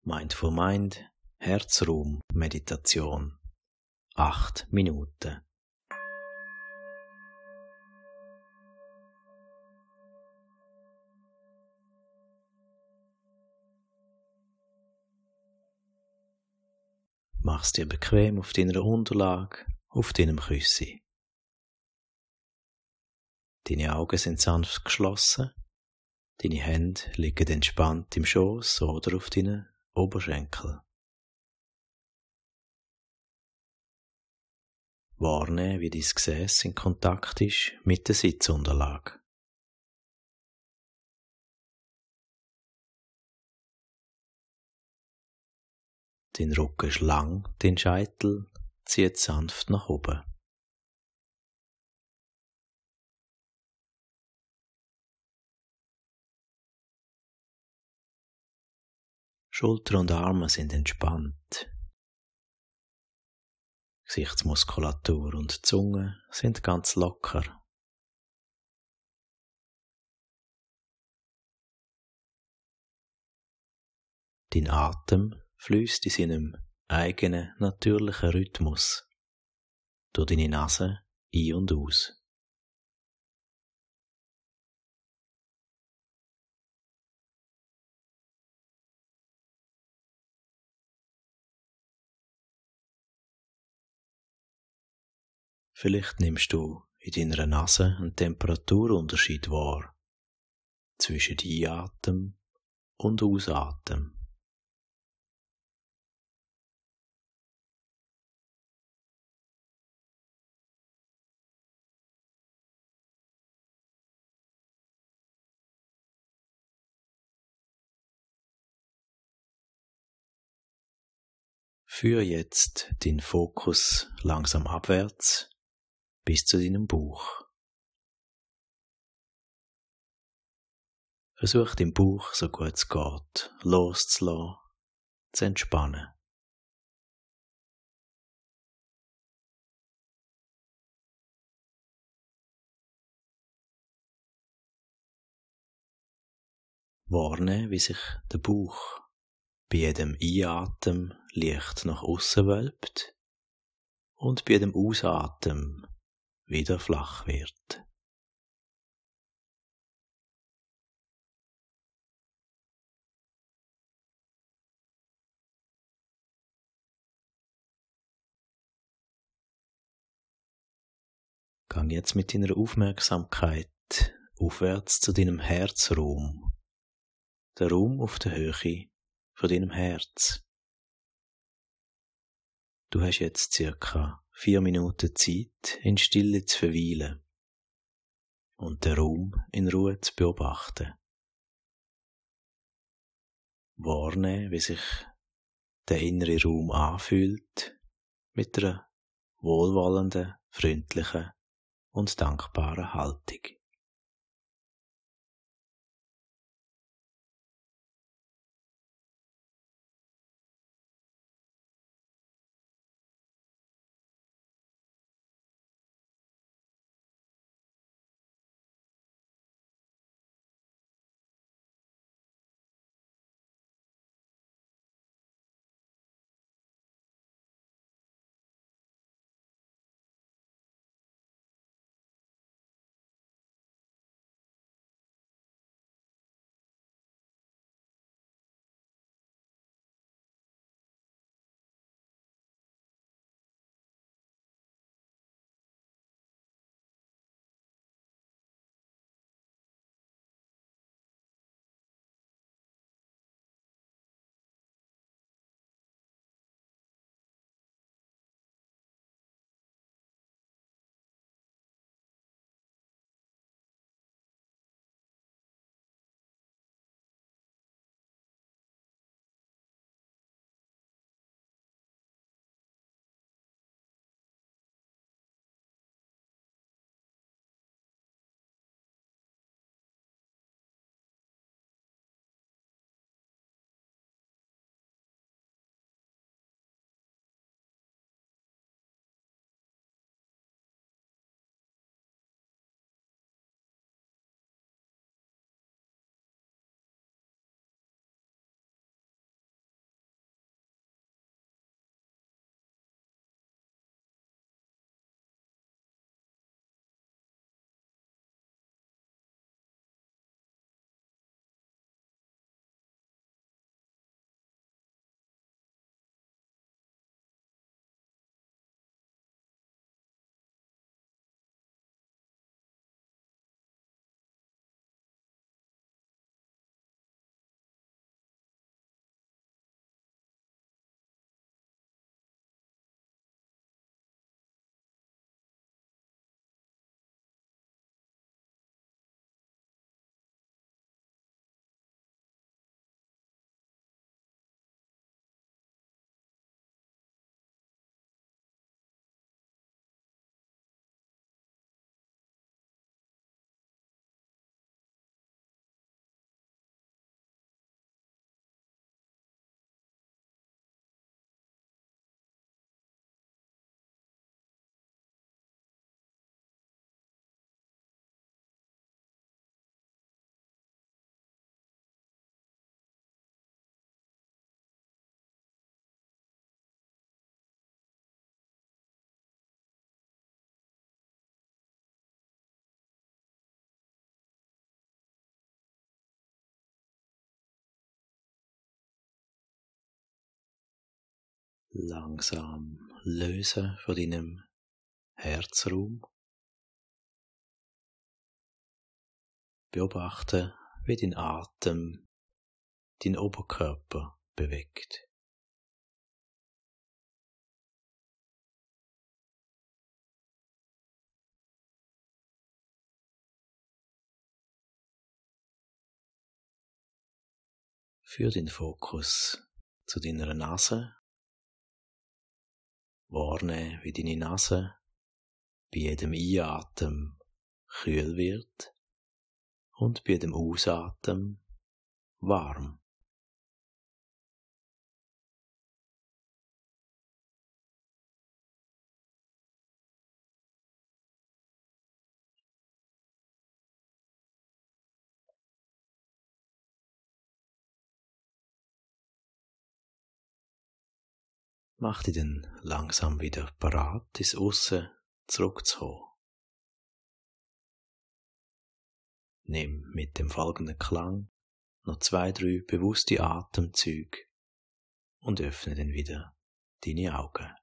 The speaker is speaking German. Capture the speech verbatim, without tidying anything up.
Mindful Mind, Herzraum, Meditation. Acht Minuten. Mach's dir bequem auf deiner Unterlage, auf deinem Küssi. Deine Augen sind sanft geschlossen, deine Hände liegen entspannt im Schoß oder auf deinen Oberschenkel. Wahrnehmen, wie dein Gesäß in Kontakt ist mit der Sitzunterlage. Dein Rücken ist lang, dein Scheitel zieht sanft nach oben. Schulter und Arme sind entspannt. Gesichtsmuskulatur und Zunge sind ganz locker. Dein Atem fließt in seinem eigenen natürlichen Rhythmus durch deine Nase ein und aus. Vielleicht nimmst du in deiner Nase einen Temperaturunterschied wahr zwischen Einatmen und Ausatmen. Führe jetzt den Fokus langsam abwärts bis zu deinem Bauch. Versuch den Bauch, so gut es geht, loszulassen, zu entspannen. Wahrnehmen, wie sich der Bauch bei jedem Einatmen leicht nach außen wölbt und bei jedem Ausatmen wieder flach wird. Gang jetzt mit deiner Aufmerksamkeit aufwärts zu deinem Herzraum, der Raum auf der Höhe von deinem Herz. Du hast jetzt circa vier Minuten Zeit, in Stille zu verweilen und den Raum in Ruhe zu beobachten. Wahrnehmen, wie sich der innere Raum anfühlt, mit einer wohlwollenden, freundlichen und dankbaren Haltung. langsam lösen von deinem Herzraum. Beobachte, wie dein Atem deinen Oberkörper bewegt. Führ den Fokus zu deiner Nase. Wahrnehme, wie deine Nase bei jedem Einatmen kühl wird und bei jedem Ausatmen warm. Mach dich dann langsam wieder parat, ins Aussen zurückzukommen. Nimm mit dem folgenden Klang noch zwei, drei bewusste Atemzüge und öffne dann wieder deine Augen.